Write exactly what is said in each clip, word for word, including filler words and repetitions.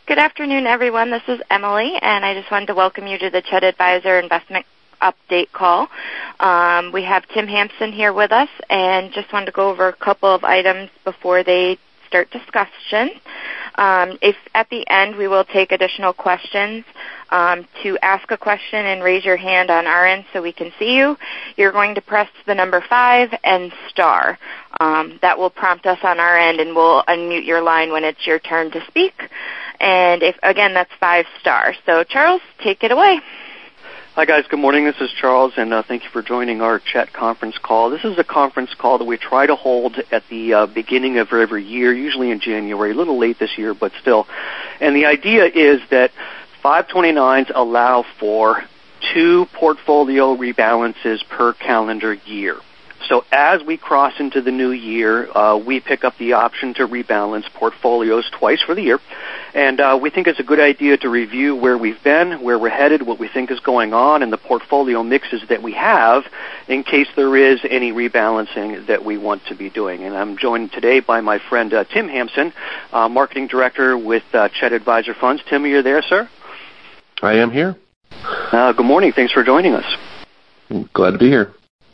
Good afternoon, everyone. This is Emily, and I just wanted to welcome you to the Ched Advisor Investment Update call. Um, we have Tim Hampson here with us, and just wanted to go over a couple of items before they start discussion. Um, if at the end we will take additional questions. Um, to ask a question and raise your hand on our end so we can see you, you're going to press the number five and star. Um, that will prompt us on our end, and we'll unmute your line when it's your turn to speak. And if again, that's five star. So Charles, take it away. Hi guys, good morning. This is Charles, and uh, thank you for joining our Chet conference call. This is a conference call that we try to hold at the uh, beginning of every year, usually in January, a little late this year, but still. And the idea is that five twenty-nines allow for two portfolio rebalances per calendar year. So as we cross into the new year, uh, we pick up the option to rebalance portfolios twice for the year. And uh, we think it's a good idea to review where we've been, where we're headed, what we think is going on, and the portfolio mixes that we have in case there is any rebalancing that we want to be doing. And I'm joined today by my friend uh, Tim Hampson, uh, Marketing Director with uh, Ched Advisor Funds. Tim, are you there, sir? I am here. Uh, good morning. Thanks for joining us. Glad to be here.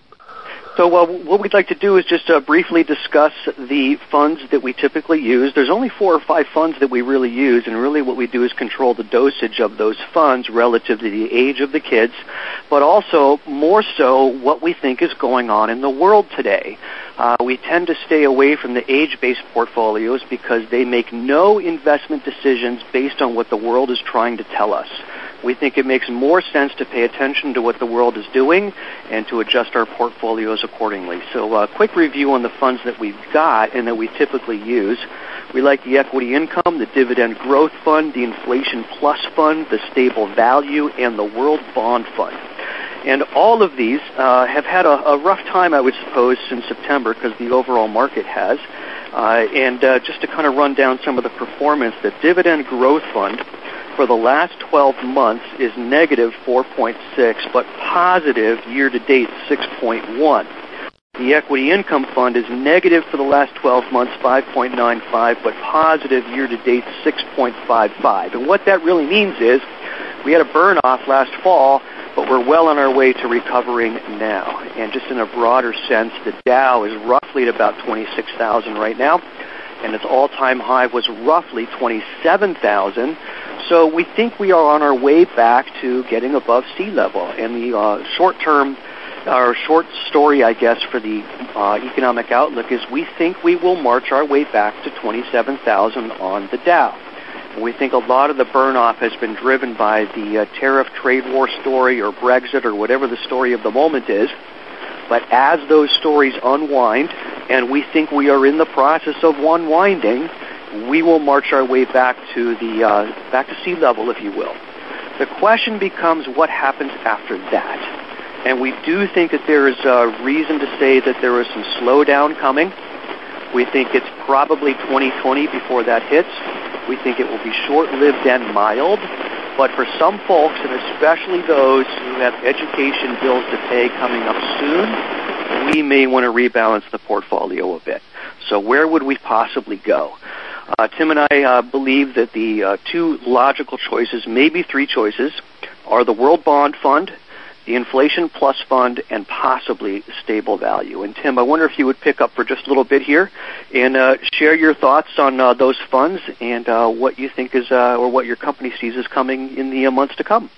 So uh, what we'd like to do is just uh, briefly discuss the funds that we typically use. There's only four or five funds that we really use, and really what we do is control the dosage of those funds relative to the age of the kids, but also more so what we think is going on in the world today. Uh, we tend to stay away from the age-based portfolios because they make no investment decisions based on what the world is trying to tell us. We think it makes more sense to pay attention to what the world is doing and to adjust our portfolios accordingly. So a quick review on the funds that we've got and that we typically use. We like the Equity Income, the Dividend Growth Fund, the Inflation Plus Fund, the Stable Value, and the World Bond Fund. And all of these uh, have had a, a rough time, I would suppose, since September because the overall market has. Uh, and uh, just to kind of run down some of the performance, the Dividend Growth Fund for the last twelve months is negative four point six, but positive year-to-date six point one. The Equity Income Fund is negative for the last twelve months, five point nine five, but positive year-to-date six point five five. And what that really means is we had a burn-off last fall, but we're well on our way to recovering now. And just in a broader sense, the Dow is roughly at about twenty-six thousand right now, and its all-time high was roughly twenty-seven thousand. So we think we are on our way back to getting above sea level. And the uh, short-term, or short story, I guess, for the uh, economic outlook is we think we will march our way back to twenty-seven thousand on the Dow. We think a lot of the burn-off has been driven by the uh, tariff trade war story or Brexit or whatever the story of the moment is. But as those stories unwind, and we think we are in the process of unwinding, we will march our way back to the uh, back to sea level, if you will. The question becomes what happens after that. And we do think that there is a reason to say that there is some slowdown coming. We think it's probably twenty twenty before that hits. We think it will be short-lived and mild. But for some folks, and especially those who have education bills to pay coming up soon, we may want to rebalance the portfolio a bit. So where would we possibly go? Uh, Tim and I uh, believe that the uh, two logical choices, maybe three choices, are the World Bond Fund, the Inflation Plus Fund, and possibly Stable Value. And Tim, I wonder if you would pick up for just a little bit here and uh, share your thoughts on uh, those funds and uh, what you think is, uh, or what your company sees is coming in the uh, months to come.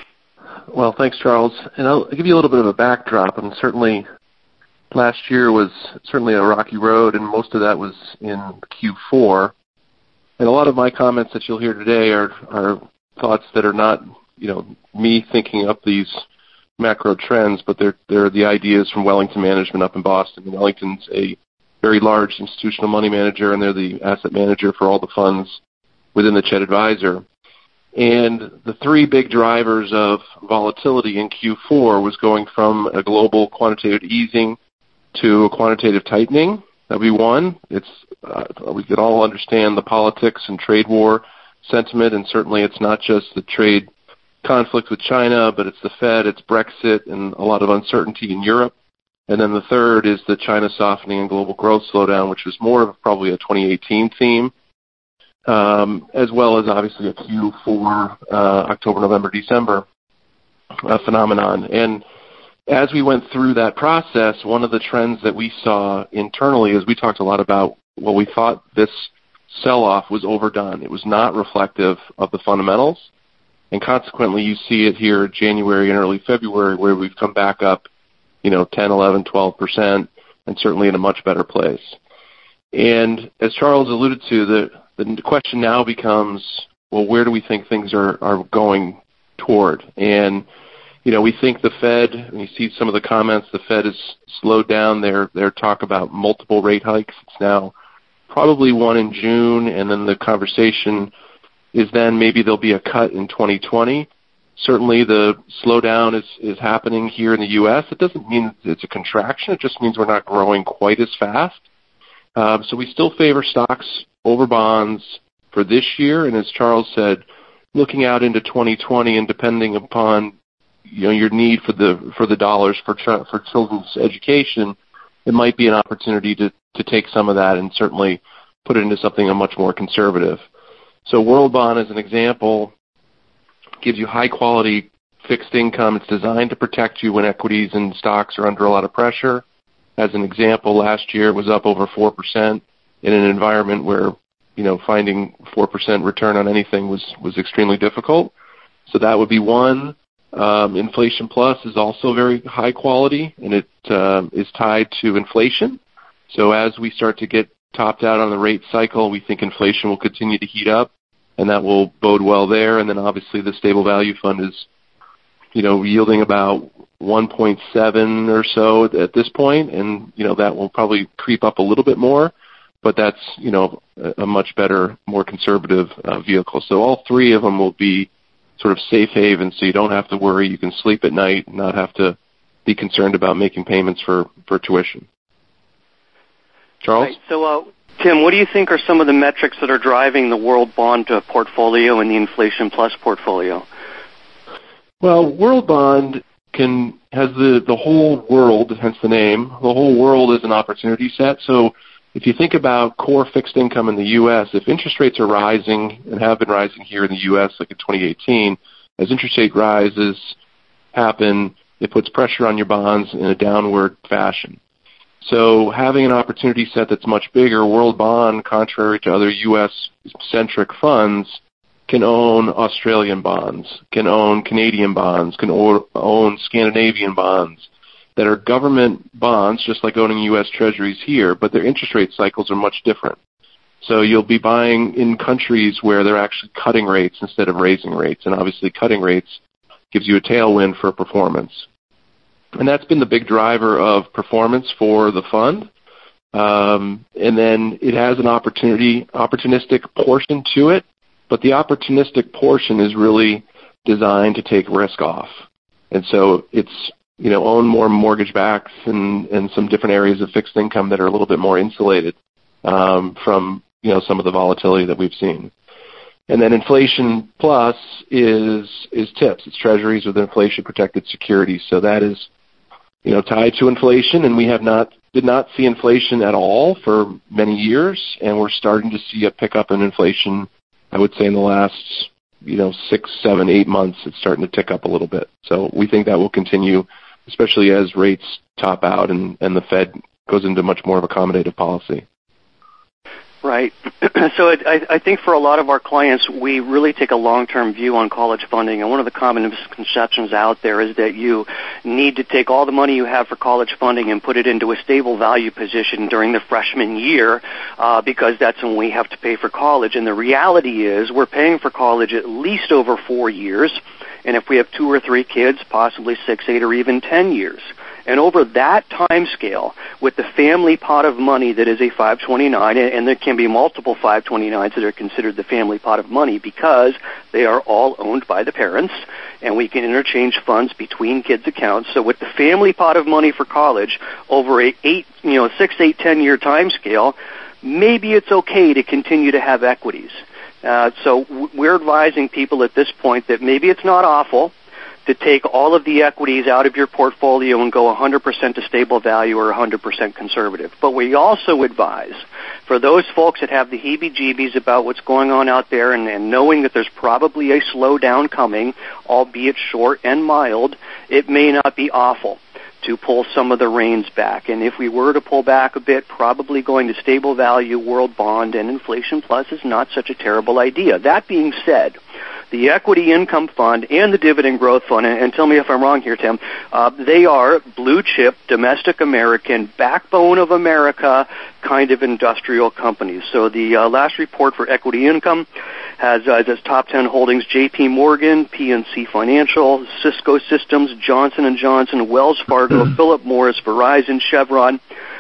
Well, thanks, Charles. And I'll give you a little bit of a backdrop. And certainly last year was certainly a rocky road, and most of that was in Q four. And a lot of my comments that you'll hear today are, are thoughts that are not, you know, me thinking up these macro trends, but they're, they're the ideas from Wellington Management up in Boston. And Wellington's a very large institutional money manager, and they're the asset manager for all the funds within the Ched Advisor. And the three big drivers of volatility in Q four was going from a global quantitative easing to a quantitative tightening. That would be one. It's uh, we could all understand the politics and trade war sentiment, and certainly it's not just the trade conflict with China, but it's the Fed, it's Brexit, and a lot of uncertainty in Europe. And then the third is the China softening and global growth slowdown, which was more of probably a twenty eighteen theme. um, as well as obviously a Q four, uh, October, November, December uh, phenomenon. And as we went through that process, one of the trends that we saw internally is we talked a lot about, well, we thought this sell-off was overdone. It was not reflective of the fundamentals. And consequently, you see it here January and early February where we've come back up, you know, ten, eleven, twelve percent, and certainly in a much better place. And as Charles alluded to, the, the question now becomes, well, where do we think things are, are going toward? And, you know, we think the Fed, and you see some of the comments, the Fed has slowed down their, their talk about multiple rate hikes. It's now probably one in June, and then the conversation is then maybe there'll be a cut in twenty twenty. Certainly the slowdown is, is happening here in the U S. It doesn't mean it's a contraction. It just means we're not growing quite as fast. Um, so we still favor stocks over bonds for this year. And as Charles said, looking out into twenty twenty and depending upon, you know, your need for the for the dollars for ch- for children's education, it might be an opportunity to, to take some of that and certainly put it into something a much more conservative. So World Bond, as an example, gives you high-quality fixed income. It's designed to protect you when equities and stocks are under a lot of pressure. As an example, last year it was up over four percent in an environment where, you know, finding four percent return on anything was, was extremely difficult. So that would be one. Um, Inflation Plus is also very high quality, and it uh, is tied to inflation. So as we start to get topped out on the rate cycle, we think inflation will continue to heat up, and that will bode well there. And then obviously the Stable Value Fund is, you know, yielding about one point seven or so at this point, and, you know, that will probably creep up a little bit more, but that's, you know, a, a much better, more conservative uh, vehicle. So all three of them will be sort of safe haven, so you don't have to worry. You can sleep at night and not have to be concerned about making payments for, for tuition. Charles? Right. So, uh, Tim, what do you think are some of the metrics that are driving the World Bond uh, portfolio and the Inflation Plus portfolio? Well, World Bond can has the, the whole world, hence the name, the whole world is an opportunity set. So if you think about core fixed income in the U S, if interest rates are rising and have been rising here in the U S like in twenty eighteen, as interest rate rises happen, it puts pressure on your bonds in a downward fashion. So having an opportunity set that's much bigger, World Bond, contrary to other U S-centric funds, can own Australian bonds, can own Canadian bonds, can own Scandinavian bonds that are government bonds, just like owning U S Treasuries here, but their interest rate cycles are much different. So you'll be buying in countries where they're actually cutting rates instead of raising rates, and obviously cutting rates gives you a tailwind for performance. And that's been the big driver of performance for the fund. Um, and then it has an opportunity, opportunistic portion to it, but the opportunistic portion is really designed to take risk off. And so it's, you know, own more mortgage backs and, and some different areas of fixed income that are a little bit more insulated um, from, you know, some of the volatility that we've seen. And then Inflation Plus is is TIPS. It's Treasuries with inflation-protected securities. So that is, you know, tied to inflation, and we have not did not see inflation at all for many years, and we're starting to see a pickup in inflation, I would say, in the last, you know, six, seven, eight months. It's starting to tick up a little bit. So we think that will continue, especially as rates top out and, and the Fed goes into much more of accommodative policy. Right. So it, I, I think for a lot of our clients, we really take a long-term view on college funding. And one of the common misconceptions out there is that you need to take all the money you have for college funding and put it into a stable value position during the freshman year uh, because that's when we have to pay for college. And the reality is we're paying for college at least over four years. And if we have two or three kids, possibly six, eight, or even ten years. And over that time scale, with the family pot of money that is a five twenty-nine, and there can be multiple five twenty-nines that are considered the family pot of money because they are all owned by the parents, and we can interchange funds between kids' accounts. So with the family pot of money for college over a eight, you know, six, eight, ten-year time scale, maybe it's okay to continue to have equities. Uh, so we're advising people at this point that maybe it's not awful to take all of the equities out of your portfolio and go one hundred percent to stable value or one hundred percent conservative. But we also advise for those folks that have the heebie-jeebies about what's going on out there and, and knowing that there's probably a slowdown coming, albeit short and mild, it may not be awful to pull some of the reins back. And if we were to pull back a bit, probably going to stable value, world bond, and inflation plus is not such a terrible idea. That being said, the equity income fund and the dividend growth fund, and, and tell me if I'm wrong here, Tim, uh, they are blue chip, domestic American, backbone of America kind of industrial companies. So the uh, last report for equity income has uh, as its top ten holdings J P Morgan, P N C Financial, Cisco Systems, Johnson and Johnson, Wells Fargo, Philip Morris, Verizon, Chevron.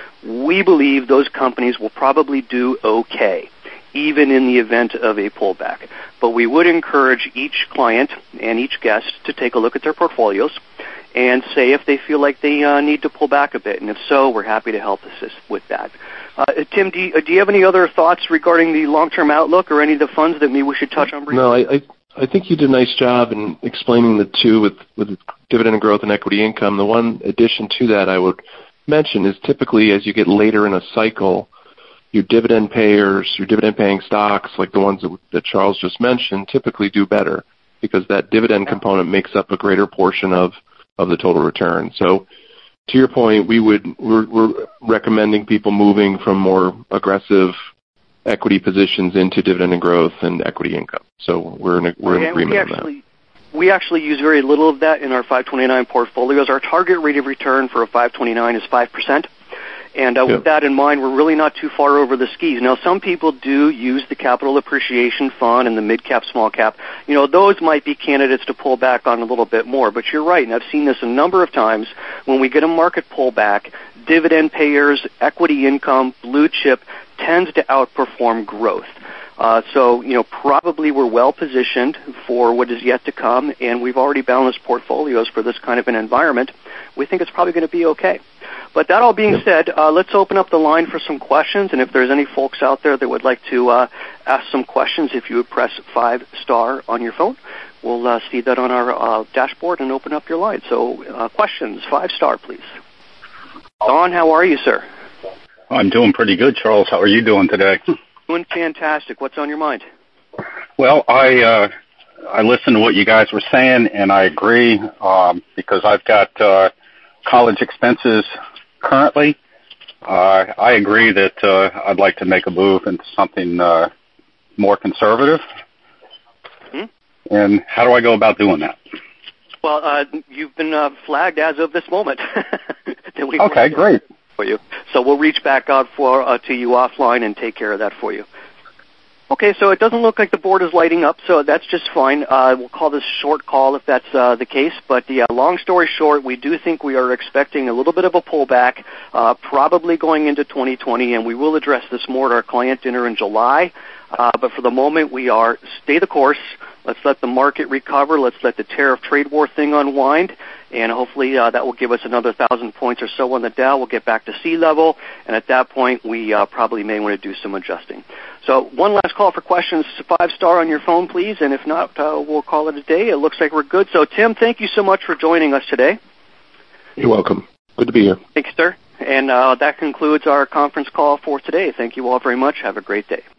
We believe those companies will probably do okay, even in the event of a pullback. But we would encourage each client and each guest to take a look at their portfolios and say if they feel like they uh, need to pull back a bit. And if so, we're happy to help assist with that. Uh, Tim, do you, do you have any other thoughts regarding the long-term outlook or any of the funds that maybe we should touch on briefly? No, I, I, I think you did a nice job in explaining the two with, with dividend growth and equity income. The one addition to that I would mention is typically as you get later in a cycle, your dividend payers, your dividend-paying stocks, like the ones that, that Charles just mentioned, typically do better because that dividend component makes up a greater portion of, of the total return. So to your point, we would, we're, we're recommending people moving from more aggressive equity positions into dividend and growth and equity income. So we're in, a, we're in agreement on that. We actually use very little of that in our five twenty-nine portfolios. Our target rate of return for a five twenty-nine is five percent. And uh, yeah. with that in mind, we're really not too far over the skis. Now, some people do use the capital appreciation fund and the mid-cap, small-cap. You know, those might be candidates to pull back on a little bit more. But you're right, and I've seen this a number of times. When we get a market pullback, dividend payers, equity income, blue chip tends to outperform growth. Uh, so, you know, probably we're well positioned for what is yet to come, and we've already balanced portfolios for this kind of an environment. We think it's probably going to be okay. But that all being said, uh, let's open up the line for some questions, and if there's any folks out there that would like to uh, ask some questions, if you would press five star on your phone, we'll uh, see that on our uh, dashboard and open up your line. So uh, questions, five star, please. Don, how are you, sir? I'm doing pretty good, Charles. How are you doing today? Doing fantastic. What's on your mind? Well, I uh, I listened to what you guys were saying, and I agree um, because I've got uh, college expenses currently. Uh, I agree that uh, I'd like to make a move into something uh, more conservative. Mm-hmm. And how do I go about doing that? Well, uh, you've been uh, flagged as of this moment. that we okay, great. For you. So we'll reach back out for uh, to you offline and take care of that for you. Okay, so it doesn't look like the board is lighting up, so that's just fine. Uh, we'll call this short call if that's uh, the case. But the uh, long story short, we do think we are expecting a little bit of a pullback, uh, probably going into twenty twenty, and we will address this more at our client dinner in July. Uh, but for the moment, we are stay the course. Let's let the market recover. Let's let the tariff trade war thing unwind. And hopefully uh, that will give us another thousand points or so on the Dow. We'll get back to sea level, and at that point we uh, probably may want to do some adjusting. So one last call for questions, five star on your phone, please, and if not, uh, we'll call it a day. It looks like we're good. So Tim, thank you so much for joining us today. You're welcome. Good to be here. Thanks, sir. And uh, that concludes our conference call for today. Thank you all very much. Have a great day.